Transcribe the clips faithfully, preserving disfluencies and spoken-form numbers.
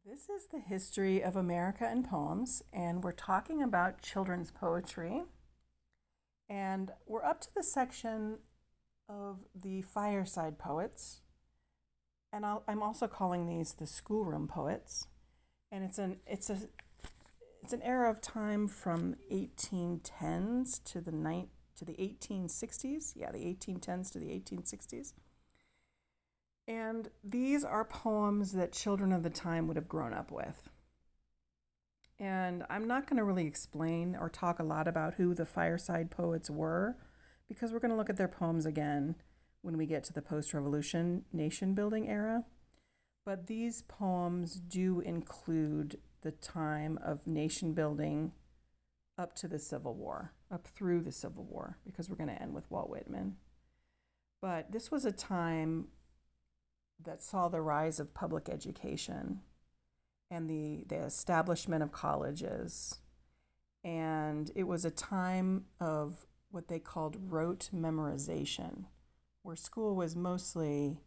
This is the history of America in poems, and we're talking about children's poetry. And we're up to the section of the fireside poets, and I'll, I'm also calling these the schoolroom poets. And it's an it's a it's an era of time from eighteen tens to the night to the eighteen sixties. Yeah, the eighteen tens to the eighteen sixties. And these are poems that children of the time would have grown up with. And I'm not going to really explain or talk a lot about who the fireside poets were, because we're going to look at their poems again when we get to the post-revolution nation building era. But these poems do include the time of nation building up to the Civil War, up through the Civil War, because we're going to end with Walt Whitman. But this was a time that saw the rise of public education and the, the establishment of colleges. And it was a time of what they called rote memorization, where school was mostly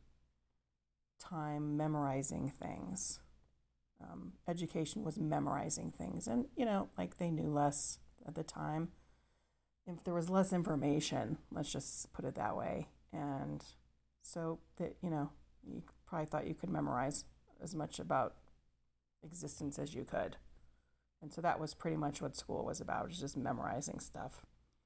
time memorizing things. Um, education was memorizing things. And, you know, like they knew less at the time. If there was less information, let's just put it that way. And so that, you know, you probably thought you could memorize as much about existence as you could. And so that was pretty much what school was about, was just memorizing stuff.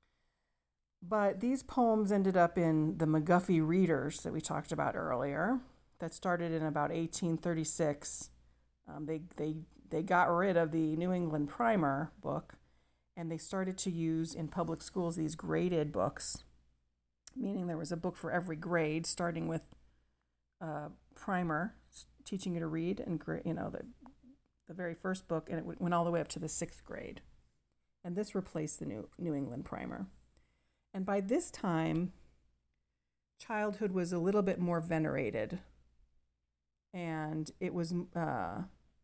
But these poems ended up in the McGuffey Readers that we talked about earlier, that started in about eighteen thirty-six. Um, they, they, they got rid of the New England Primer book, and they started to use in public schools these graded books, meaning there was a book for every grade, starting with uh, primer, teaching you to read, and you know the the very first book, and it went all the way up to the sixth grade. And this replaced the New New England Primer. And by this time, childhood was a little bit more venerated, and it was uh,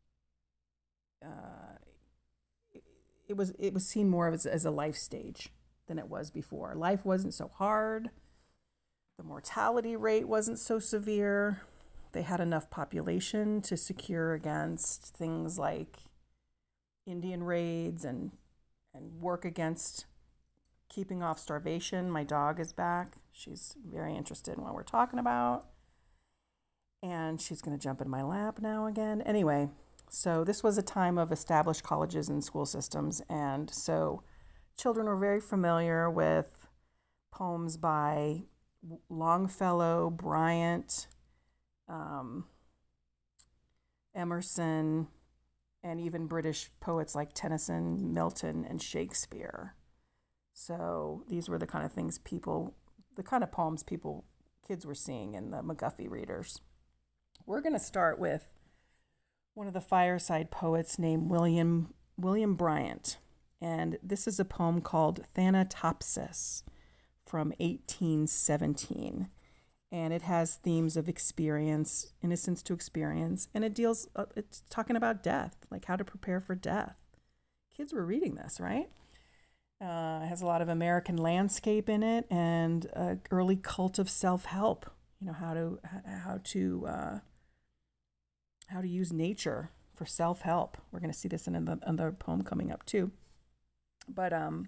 uh, it was it was seen more as as a life stage than it was before. Life wasn't so hard. The mortality rate wasn't so severe. They had enough population to secure against things like Indian raids and and work against keeping off starvation. My dog is back. She's very interested in what we're talking about. And she's going to jump in my lap now again. Anyway, so this was a time of established colleges and school systems. And so children were very familiar with poems by Longfellow, Bryant, um, Emerson, and even British poets like Tennyson, Milton, and Shakespeare. So these were the kind of things people, the kind of poems people, kids were seeing in the McGuffey Readers. We're going to start with one of the fireside poets named William William Bryant, and this is a poem called Thanatopsis from eighteen seventeen, and it has themes of experience, innocence to experience, and it deals, uh, it's talking about death, like how to prepare for death. Kids were reading this, right? Uh, it has a lot of American landscape in it, and uh, early cult of self-help. You know, how to how to uh, how to use nature for self-help. We're going to see this in another poem coming up too. But um.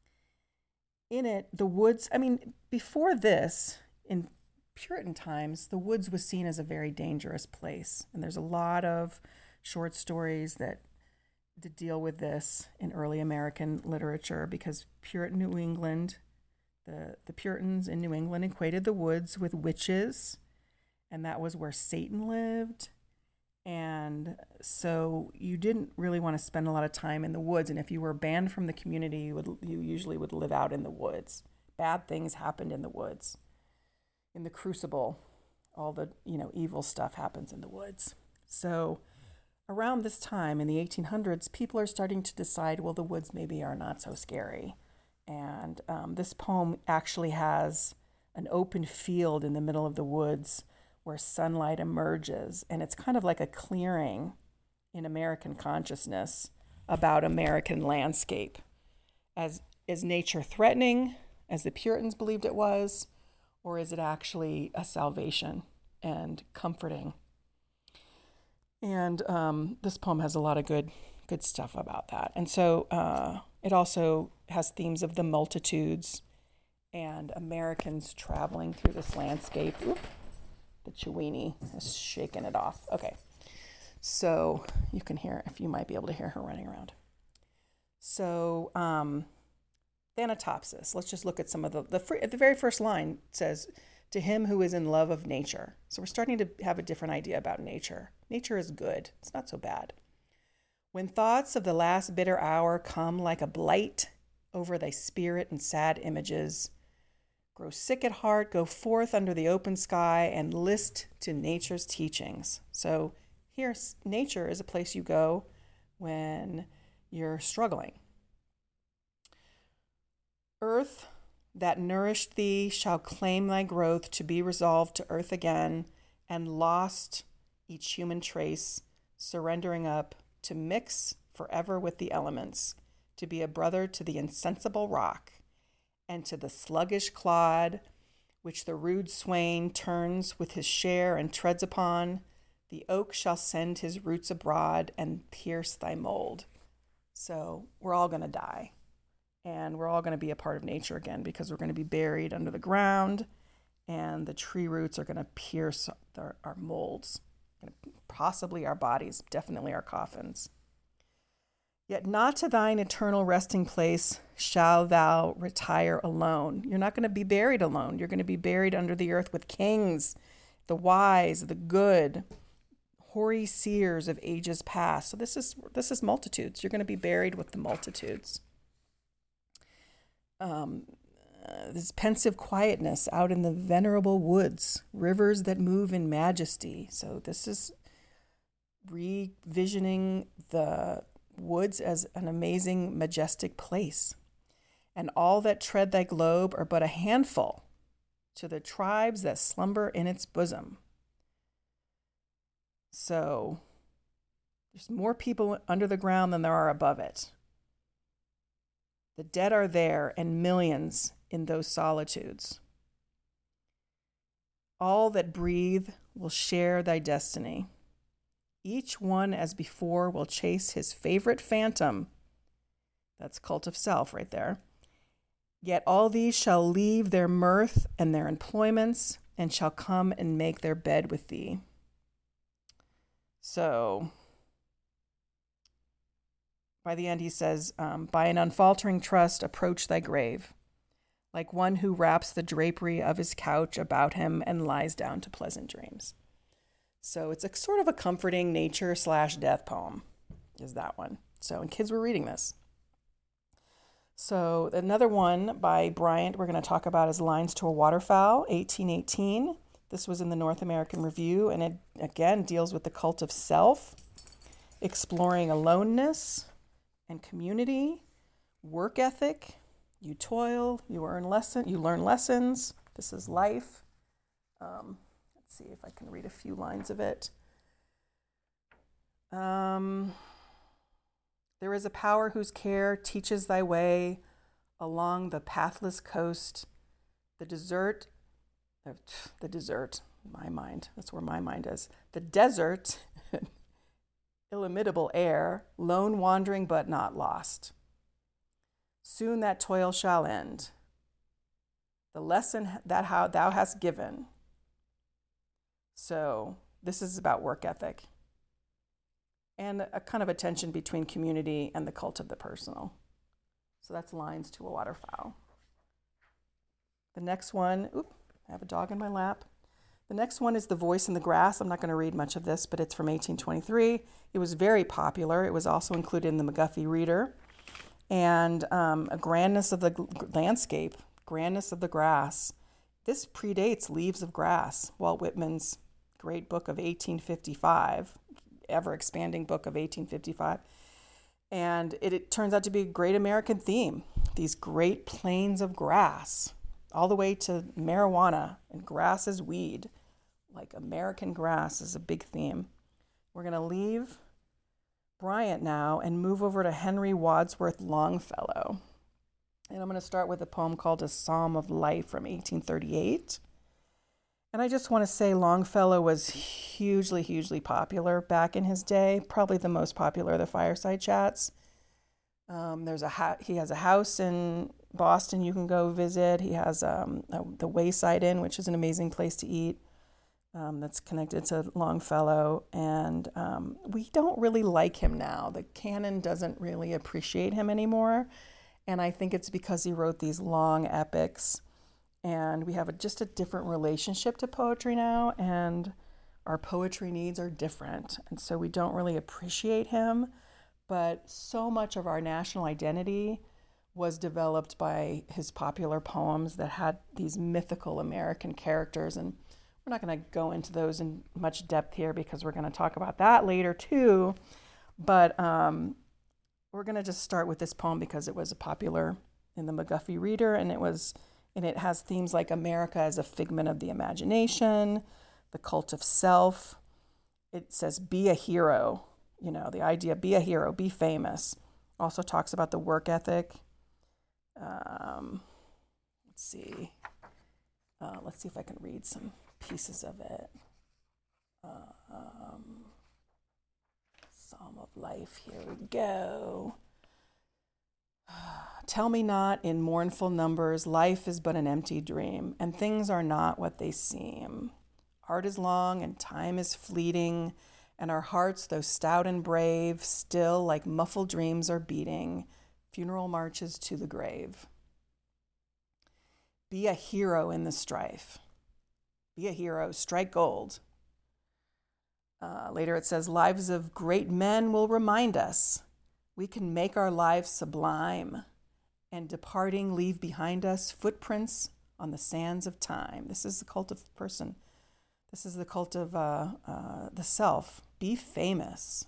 In it, the woods, I mean, before this, in Puritan times, the woods was seen as a very dangerous place. And there's a lot of short stories that, that deal with this in early American literature, because Puritan New England, the, the Puritans in New England equated the woods with witches, and that was where Satan lived. And so you didn't really want to spend a lot of time in the woods. And if you were banned from the community, you would you usually would live out in the woods. Bad things happened in the woods. In the crucible, all the, you know, evil stuff happens in the woods. So around this time in the eighteen hundreds, people are starting to decide, well, the woods maybe are not so scary. And um, this poem actually has an open field in the middle of the woods where sunlight emerges, and it's kind of like a clearing in American consciousness about American landscape. As is nature threatening, as the Puritans believed it was, or is it actually a salvation and comforting? And um, this poem has a lot of good good stuff about that. And so uh, it also has themes of the multitudes and Americans traveling through this landscape. Oop, the Chewini is shaking it off. Okay. So you can hear, if you might be able to hear her running around. So um, Thanatopsis, let's just look at some of the, the, fr- the very first line says, to him who is in love of nature. So we're starting to have a different idea about nature. Nature is good. It's not so bad. When thoughts of the last bitter hour come like a blight over thy spirit and sad images, grow sick at heart, go forth under the open sky and list to nature's teachings. So here, nature is a place you go when you're struggling. Earth that nourished thee shall claim thy growth to be resolved to earth again, and lost each human trace, surrendering up to mix forever with the elements, to be a brother to the insensible rock, and to the sluggish clod, which the rude swain turns with his share and treads upon. The oak shall send his roots abroad and pierce thy mold. So we're all going to die. And we're all going to be a part of nature again because we're going to be buried under the ground, and the tree roots are going to pierce our, our molds, possibly our bodies, definitely our coffins. Yet not to thine eternal resting place shall thou retire alone. You're not going to be buried alone. You're going to be buried under the earth with kings, the wise, the good, hoary seers of ages past. So this is this is multitudes. You're going to be buried with the multitudes. Um, uh, this pensive quietness out in the venerable woods, rivers that move in majesty. So this is revisioning the woods as an amazing, majestic place. And all that tread thy globe are but a handful to the tribes that slumber in its bosom. So there's more people under the ground than there are above it. The dead are there, and millions in those solitudes. All that breathe will share thy destiny. Each one, as before, will chase his favorite phantom. That's cult of self right there. Yet all these shall leave their mirth and their employments, and shall come and make their bed with thee. So by the end, he says, um, by an unfaltering trust, approach thy grave, like one who wraps the drapery of his couch about him and lies down to pleasant dreams. So it's a sort of a comforting nature slash death poem, is that one. So, and kids were reading this. So another one by Bryant we're going to talk about is Lines to a Waterfowl, eighteen eighteen. This was in the North American Review, and it, again, deals with the cult of self, exploring aloneness and community, work ethic. You toil, you earn lesson, you learn lessons. This is life. Um, let's see if I can read a few lines of it. Um, there is a power whose care teaches thy way along the pathless coast. The desert, the desert, my mind, that's where my mind is. The desert, illimitable air, lone wandering but not lost. Soon that toil shall end. The lesson that how thou hast given. So this is about work ethic and a kind of a tension between community and the cult of the personal. So that's Lines to a Waterfowl. The next one, oop, I have a dog in my lap. The next one is The Voice in the Grass. I'm not going to read much of this, but it's from eighteen twenty-three. It was very popular. It was also included in the McGuffey Reader. And um, a grandness of the g- landscape, grandness of the grass. This predates Leaves of Grass, Walt Whitman's great book of eighteen fifty-five, ever-expanding book of eighteen fifty-five. And it, it turns out to be a great American theme, these great plains of grass, all the way to marijuana and grass as weed. Like American grass is a big theme. We're going to leave Bryant now and move over to Henry Wadsworth Longfellow. And I'm going to start with a poem called A Psalm of Life from eighteen thirty-eight. And I just want to say Longfellow was hugely, hugely popular back in his day, probably the most popular of the fireside chats. Um, there's a ha- he has a house in Boston you can go visit. He has um, a, the Wayside Inn, which is an amazing place to eat. Um, that's connected to Longfellow, and um, we don't really like him now. The canon doesn't really appreciate him anymore, and I think it's because he wrote these long epics, and we have a, just a different relationship to poetry now, and our poetry needs are different, and so we don't really appreciate him, but so much of our national identity was developed by his popular poems that had these mythical American characters, and we're not going to go into those in much depth here because we're going to talk about that later too. But um, we're going to just start with this poem because it was popular in the McGuffey Reader, and it was, and it has themes like America as a figment of the imagination, the cult of self. It says, be a hero, you know, the idea, be a hero, be famous. Also talks about the work ethic. Um, let's see. Uh, let's see if I can read some pieces of it. Uh, um, Psalm of Life, here we go. Tell me not in mournful numbers, life is but an empty dream, and things are not what they seem. Art is long and time is fleeting, and our hearts, though stout and brave, still like muffled dreams are beating, funeral marches to the grave. Be a hero in the strife. Be a hero, strike gold. Uh, later it says, lives of great men will remind us we can make our lives sublime, and departing leave behind us footprints on the sands of time. This is the cult of person. This is the cult of uh, uh, the self. Be famous.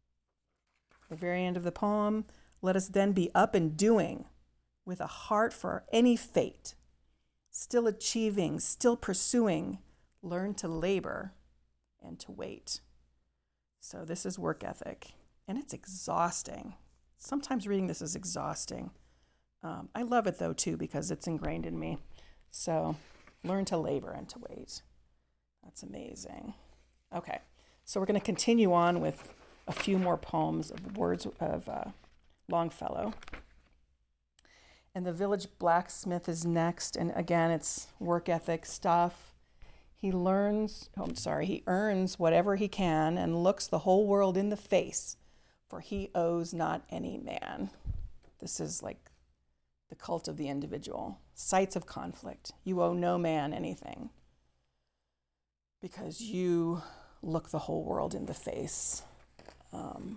The very end of the poem, let us then be up and doing with a heart for any fate. Still achieving, still pursuing, learn to labor and to wait. So this is work ethic, and it's exhausting. Sometimes reading this is exhausting. Um, I love it though too because it's ingrained in me. So learn to labor and to wait. That's amazing. Okay, so we're going to continue on with a few more poems of words of uh, Longfellow. And the village blacksmith is next. And again, it's work ethic stuff. He learns, oh, I'm sorry, he earns whatever he can and looks the whole world in the face, for he owes not any man. This is like the cult of the individual. Sites of conflict. You owe no man anything because you look the whole world in the face. Um,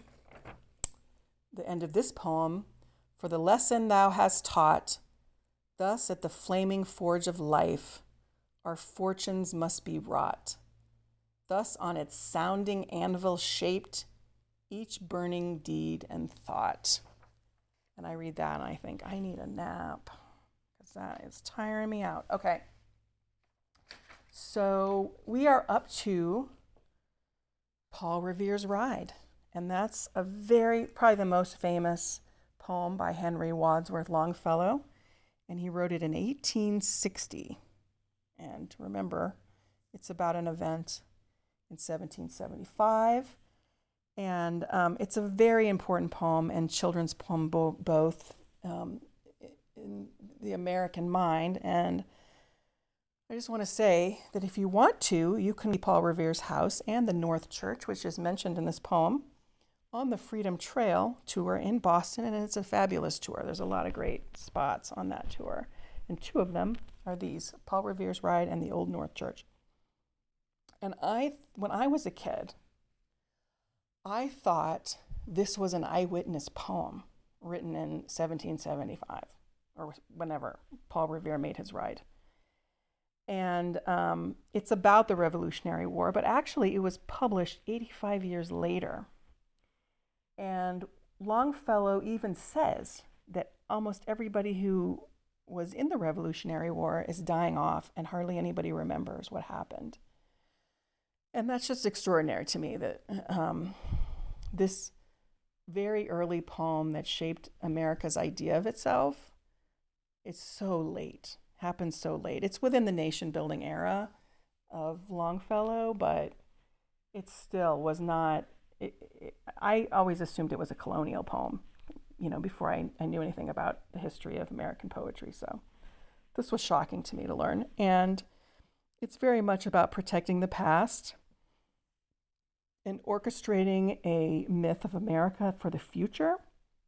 the end of this poem, for the lesson thou hast taught, thus at the flaming forge of life, our fortunes must be wrought. Thus on its sounding anvil shaped, each burning deed and thought. And I read that and I think, I need a nap, because that is tiring me out. Okay. So we are up to Paul Revere's Ride. And that's a very, probably the most famous poem by Henry Wadsworth Longfellow, and he wrote it in eighteen sixty. And remember, it's about an event in seventeen seventy-five, and um, it's a very important poem and children's poem bo- both um, in the American mind. And I just want to say that if you want to, you can be Paul Revere's house and the North Church, which is mentioned in this poem, on the Freedom Trail tour in Boston, and it's a fabulous tour. There's a lot of great spots on that tour, and two of them are these, Paul Revere's Ride and the Old North Church. And I, when I was a kid, I thought this was an eyewitness poem written in seventeen seventy-five, or whenever Paul Revere made his ride. And um, it's about the Revolutionary War, but actually it was published eighty-five years later. And Longfellow even says that almost everybody who was in the Revolutionary War is dying off and hardly anybody remembers what happened. And that's just extraordinary to me that um, this very early poem that shaped America's idea of itself is so late, happened so late. It's within the nation building era, of Longfellow, but it still was not. It, it, I always assumed it was a colonial poem, you know, before I, I knew anything about the history of American poetry. So this was shocking to me to learn. And it's very much about protecting the past and orchestrating a myth of America for the future.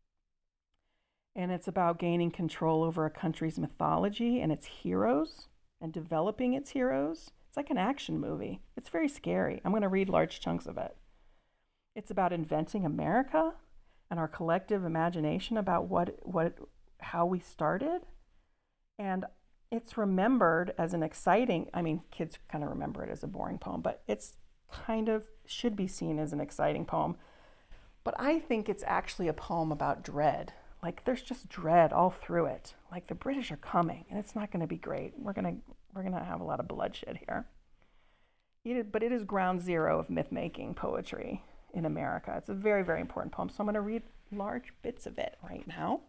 And it's about gaining control over a country's mythology and its heroes and developing its heroes. It's like an action movie. It's very scary. I'm going to read large chunks of it. It's about inventing America and our collective imagination about what, what, how we started. And it's remembered as an exciting, I mean, kids kind of remember it as a boring poem, but it's kind of should be seen as an exciting poem. But I think it's actually a poem about dread. Like there's just dread all through it. Like the British are coming and it's not going to be great. We're going to we're going to have a lot of bloodshed here. It, but it is ground zero of myth-making poetry in America. It's a very, very important poem. So I'm going to read large bits of it right now.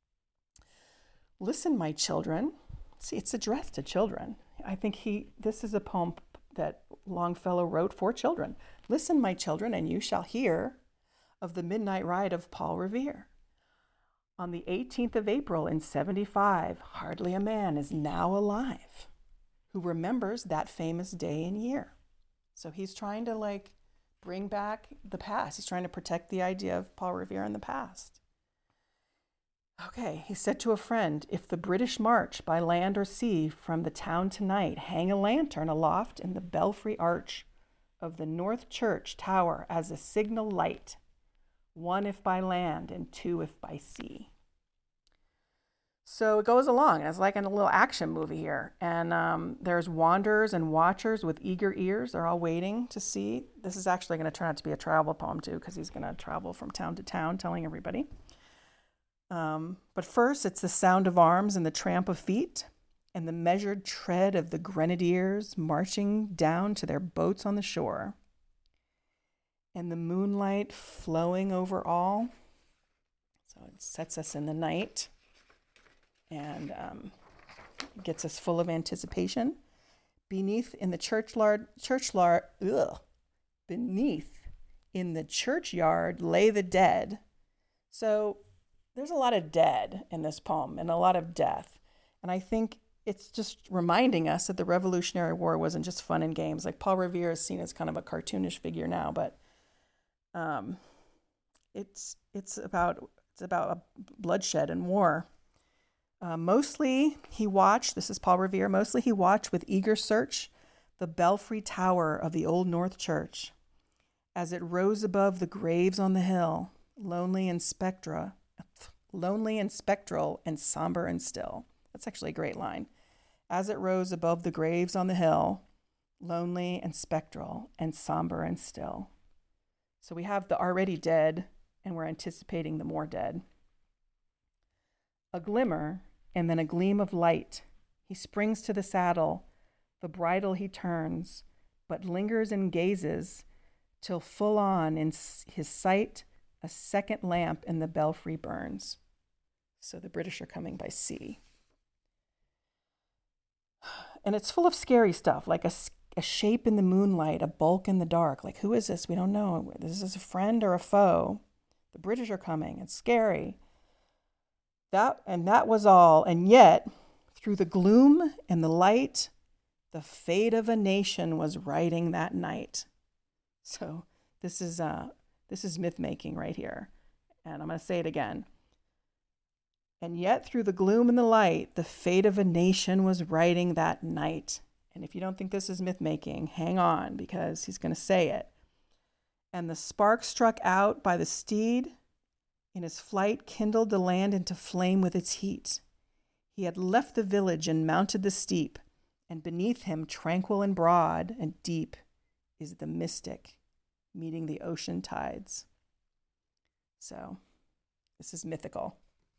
Listen, my children. See, it's addressed to children. I think he, this is a poem that Longfellow wrote for children. Listen, my children, and you shall hear of the midnight ride of Paul Revere. On the eighteenth of April in seventy-five, hardly a man is now alive who remembers that famous day and year. So he's trying to like bring back the past. He's trying to protect the idea of Paul Revere in the past. Okay, he said to a friend, if the British march by land or sea from the town tonight, hang a lantern aloft in the belfry arch of the North Church tower as a signal light, one if by land and two if by sea. So it goes along. It's like in a little action movie here. And um, there's wanderers and watchers with eager ears. They're all waiting to see. This is actually going to turn out to be a travel poem too, because he's going to travel from town to town telling everybody. Um, but first, it's the sound of arms and the tramp of feet and the measured tread of the grenadiers marching down to their boats on the shore. And the moonlight flowing over all. So it sets us in the night and um, gets us full of anticipation. Beneath in the churchyard, churchyard, ugh, beneath in the churchyard lay the dead. So there's a lot of dead in this poem and a lot of death. And I think it's just reminding us that the Revolutionary War wasn't just fun and games. Like Paul Revere is seen as kind of a cartoonish figure now, but um, it's it's about it's about bloodshed and war. Uh, mostly he watched, this is Paul Revere, mostly he watched with eager search the belfry tower of the Old North Church as it rose above the graves on the hill, lonely and spectra, lonely and spectral and somber and still. That's actually a great line. As it rose above the graves on the hill, lonely and spectral and somber and still. So we have the already dead and we're anticipating the more dead. A glimmer and then a gleam of light. He springs to the saddle, the bridle he turns, but lingers and gazes till full on in his sight a second lamp in the belfry burns. So the British are coming by sea. And it's full of scary stuff, like a, a shape in the moonlight, a bulk in the dark. Like, who is this? We don't know. This is a friend or a foe. The British are coming. It's scary. That and that was all. And yet, through the gloom and the light, the fate of a nation was writing that night. So this is uh, this is myth making right here. And I'm going to say it again. And yet, through the gloom and the light, the fate of a nation was writing that night. And if you don't think this is myth making, hang on, because he's going to say it. And the spark struck out by the steed in his flight kindled the land into flame with its heat. He had left the village and mounted the steep, and beneath him, tranquil and broad and deep, is the mystic meeting the ocean tides. So, this is mythical.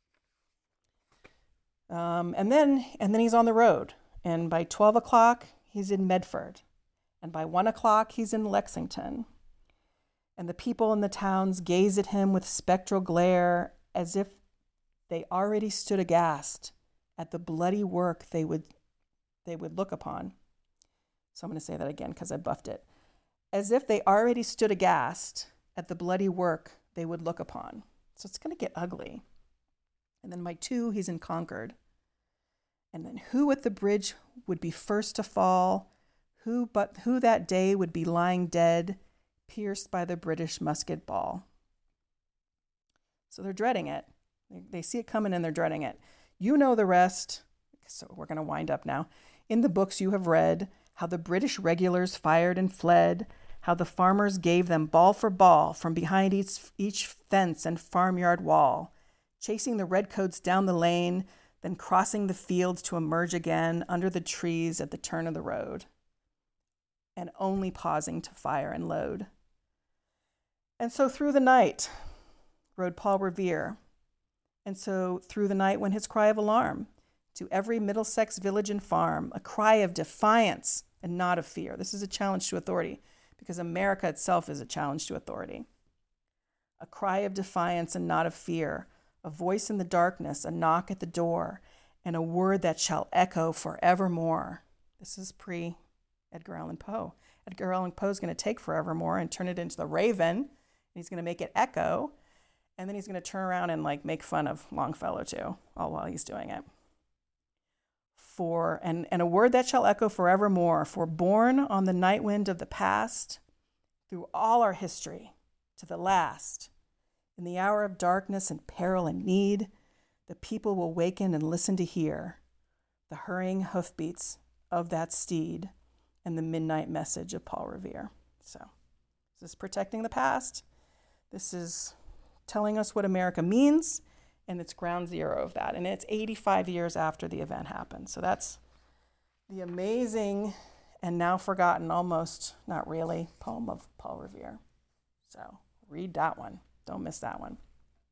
Um, and then, and then he's on the road, and by twelve o'clock, he's in Medford, and by one o'clock, he's in Lexington. And the people in the towns gaze at him with spectral glare as if they already stood aghast at the bloody work they would they would look upon. So I'm going to say that again because I buffed it. As if they already stood aghast at the bloody work they would look upon. So it's going to get ugly. And then my two, he's in Concord. And then who at the bridge would be first to fall? Who but who that day would be lying dead, pierced by the British musket ball? So they're dreading it. They, they see it coming and they're dreading it. You know the rest. So we're going to wind up now. In the books you have read, how the British regulars fired and fled, how the farmers gave them ball for ball from behind each, each fence and farmyard wall, chasing the redcoats down the lane, then crossing the fields to emerge again under the trees at the turn of the road, and only pausing to fire and load. And so through the night rode Paul Revere, and so through the night went his cry of alarm to every Middlesex village and farm, a cry of defiance and not of fear. This is a challenge to authority, because America itself is a challenge to authority. A cry of defiance and not of fear, a voice in the darkness, a knock at the door, and a word that shall echo forevermore. This is pre-Edgar Allan Poe. Edgar Allan Poe is going to take forevermore and turn it into the Raven, and he's going to make it echo, and then he's going to turn around and like make fun of Longfellow too, all while he's doing it. For and, and a word that shall echo forevermore, for born on the night wind of the past, through all our history, to the last, in the hour of darkness and peril and need, the people will waken and listen to hear the hurrying hoofbeats of that steed and the midnight message of Paul Revere. So this is protecting the past. This is telling us what America means, and it's ground zero of that. And it's eighty-five years after the event happened. So that's the amazing and now forgotten, almost, not really, poem of Paul Revere. So read that one. Don't miss that one.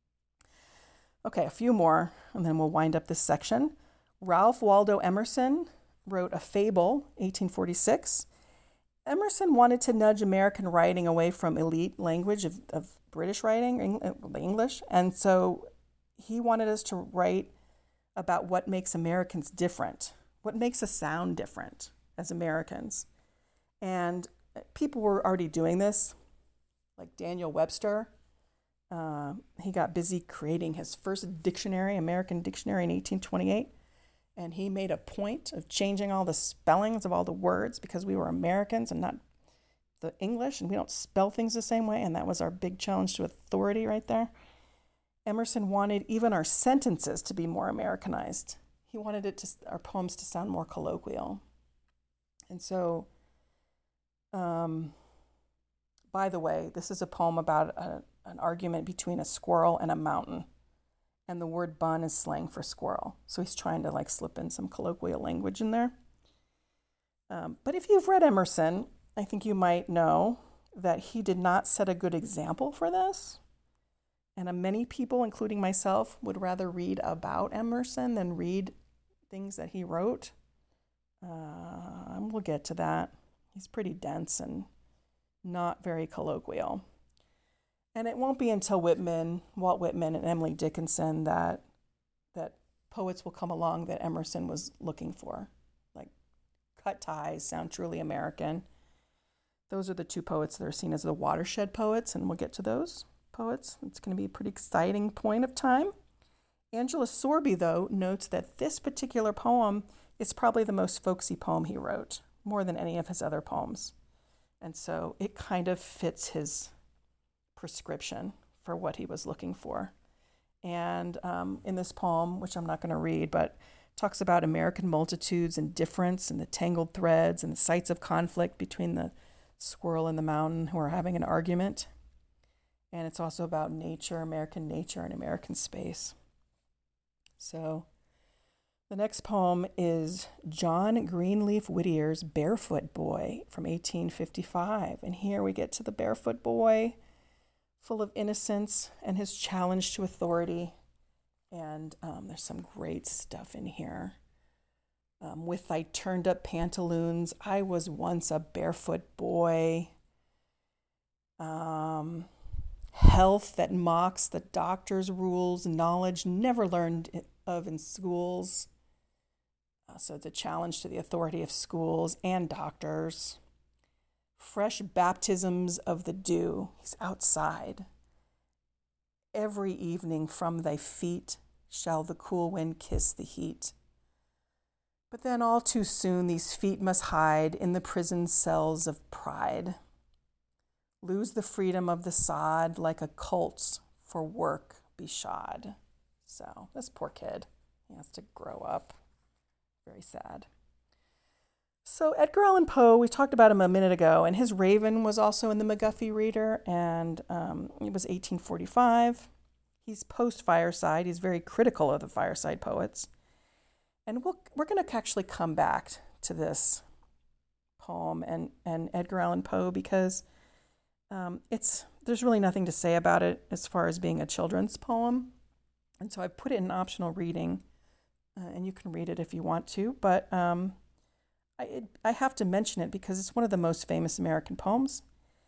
Okay, a few more, and then we'll wind up this section. Ralph Waldo Emerson wrote a fable, eighteen forty-six. Emerson wanted to nudge American writing away from elite language of, of British writing, English, and so he wanted us to write about what makes Americans different, what makes us sound different as Americans. And people were already doing this, like Daniel Webster. Uh, he got busy creating his first dictionary, American Dictionary, in eighteen twenty-eight. And he made a point of changing all the spellings of all the words because we were Americans and not the English, and we don't spell things the same way. And that was our big challenge to authority right there. Emerson wanted even our sentences to be more Americanized. He wanted it to, our poems to sound more colloquial. And so, um, by the way, this is a poem about a, an argument between a squirrel and a mountain. And the word bun is slang for squirrel. So he's trying to like slip in some colloquial language in there. Um, but if you've read Emerson, I think you might know that he did not set a good example for this. And uh, many people, including myself, would rather read about Emerson than read things that he wrote. Uh, and we'll get to that. He's pretty dense and not very colloquial. And it won't be until Whitman, Walt Whitman and Emily Dickinson that that poets will come along that Emerson was looking for. Like cut ties, sound truly American. Those are the two poets that are seen as the watershed poets, and we'll get to those poets. It's going to be a pretty exciting point of time. Angela Sorby, though, notes that this particular poem is probably the most folksy poem he wrote, more than any of his other poems. And so it kind of fits his prescription for what he was looking for. And um, in this poem, which I'm not going to read, but talks about American multitudes and difference and the tangled threads and the sites of conflict between the squirrel and the mountain who are having an argument. And it's also about nature, American nature, and American space. So the next poem is John Greenleaf Whittier's Barefoot Boy from eighteen fifty-five. And here we get to the barefoot boy, full of innocence and his challenge to authority. And um, there's some great stuff in here. Um, with thy turned up pantaloons, I was once a barefoot boy. Um, health that mocks the doctor's rules, knowledge never learned of in schools. Uh, so it's a challenge to the authority of schools and doctors. Fresh baptisms of the dew. He's outside. Every evening from thy feet shall the cool wind kiss the heat. But then all too soon these feet must hide in the prison cells of pride. Lose the freedom of the sod like a colt's for work be shod. So this poor kid, he has to grow up. Very sad. So Edgar Allan Poe, we talked about him a minute ago, and his Raven was also in the McGuffey Reader, and um, it was eighteen forty-five. He's post-Fireside. He's very critical of the Fireside poets. And we'll, we're going to actually come back to this poem and, and Edgar Allan Poe because um, it's there's really nothing to say about it as far as being a children's poem. And so I put it in optional reading, uh, and you can read it if you want to. But um, I, it, I have to mention it because it's one of the most famous American poems.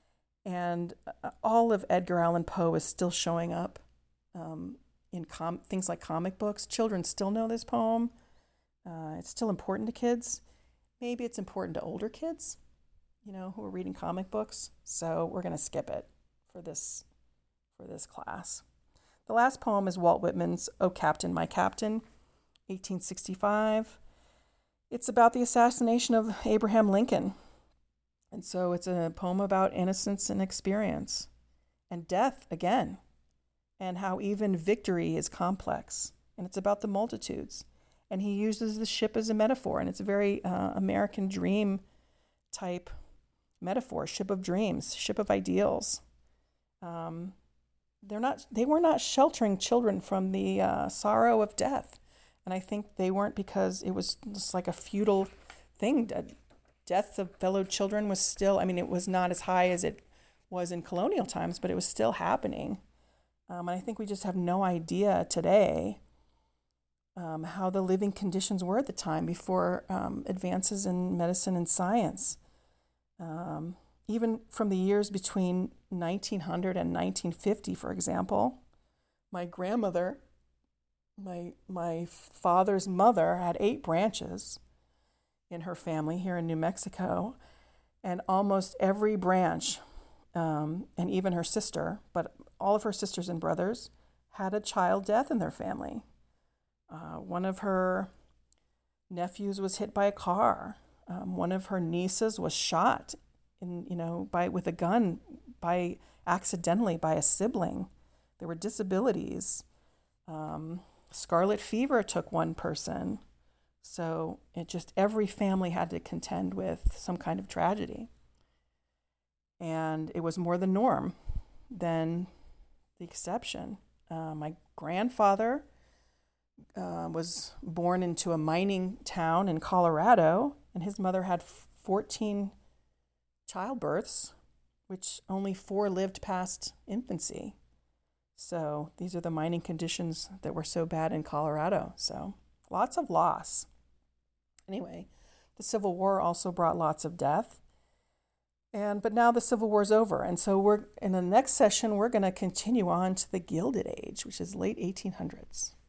And uh, all of Edgar Allan Poe is still showing up um, in com- things like comic books. Children still know this poem. Uh, it's still important to kids. Maybe it's important to older kids, you know, who are reading comic books. So we're going to skip it for this for this class. The last poem is Walt Whitman's "O Captain, My Captain," eighteen sixty-five. It's about the assassination of Abraham Lincoln. And so it's a poem about innocence and experience and death again, and how even victory is complex. And it's about the multitudes. And he uses the ship as a metaphor, and it's a very uh, American dream type metaphor, ship of dreams, ship of ideals. Um, they're not, they were not sheltering children from the uh, sorrow of death. And I think they weren't because it was just like a futile thing. Death of fellow children was still, I mean, it was not as high as it was in colonial times, but it was still happening. Um, and I think we just have no idea today um, how the living conditions were at the time before um, advances in medicine and science. Um, even from the years between nineteen hundred and nineteen fifty, for example, my grandmother, my my father's mother had eight branches in her family here in New Mexico, and almost every branch, um, and even her sister, but all of her sisters and brothers had a child death in their family. Uh, one of her nephews was hit by a car. Um, one of her nieces was shot, in you know, by with a gun, by accidentally by a sibling. There were disabilities. Um, scarlet fever took one person. So it just, every family had to contend with some kind of tragedy. And it was more the norm than the exception. Uh, my grandfather uh, was born into a mining town in Colorado, and his mother had fourteen childbirths, which only four lived past infancy. So these are the mining conditions that were so bad in Colorado. So lots of loss. Anyway, the Civil War also brought lots of death. And but now the Civil War's over. And so we're in the next session, we're going to continue on to the Gilded Age, which is late eighteen hundreds.